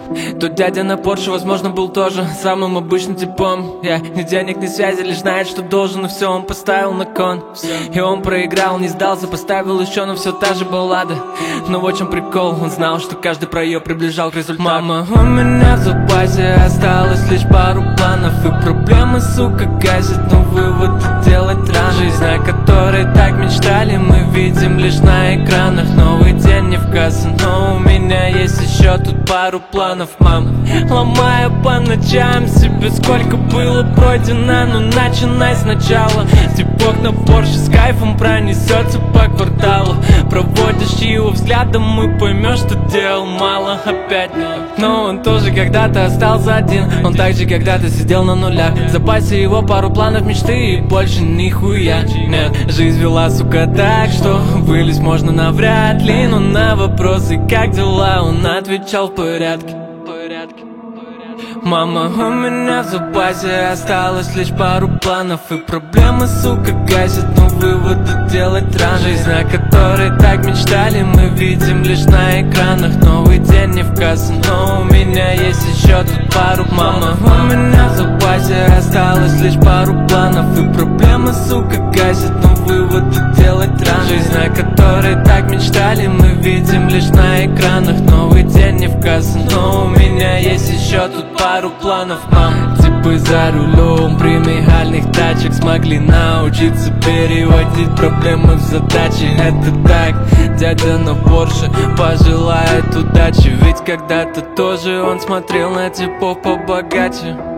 Тот дядя на Порше, возможно, был тоже самым обычным типом. Ни денег, ни связи, лишь знает, что должен, и все он поставил на кон. И он проиграл, не сдался, поставил еще, но все та же баллада. Но вот в чем прикол, он знал, что каждый проеб приближал к результату. Мама, у меня в запасе осталось лишь пару планов, и проблемы, сука, гасят, но выводы делать рано. Жизнь, о которой так мечтали, мы видим лишь на экранах. Новый день не в кассу, но у меня есть еще тут пару планов, мама. Ломаю по ночам себе, сколько было пройдено, но начинай сначала. Типок на Порше с кайфом пронесется по кварталу. Проводишь его взглядом и поймешь, что делал мало опять. Но он тоже когда-то остался один, он также когда-то сидел на нулях. В запасе его пару планов, мечты и больше нихуя нет. Жизнь вела, сука, так, что вылезть можно навряд ли. Но на вопросы, как дела, он отвечал в порядке. Мама, у меня в запасе осталось лишь пару планов, и проблемы, сука, гасят, но выводы делать рано. Жизнь, о которой так мечтали, мы видим лишь на экранах. Новый день не в кассу, но у меня есть еще тут пару. Мама, у меня в запасе осталось лишь пару планов, и проблемы, сука, гасят, но выводы делать рано. Жизнь, о которой так мечтали, мы видим лишь на экранах. Новый день не в кассу, но у меня есть еще тут пару планов, мам. Типы за рулем премиальных тачек смогли научиться переводить проблемы в задачи. Это так, дядя на Порше пожелает удачи, ведь когда-то тоже он смотрел на типов побогаче.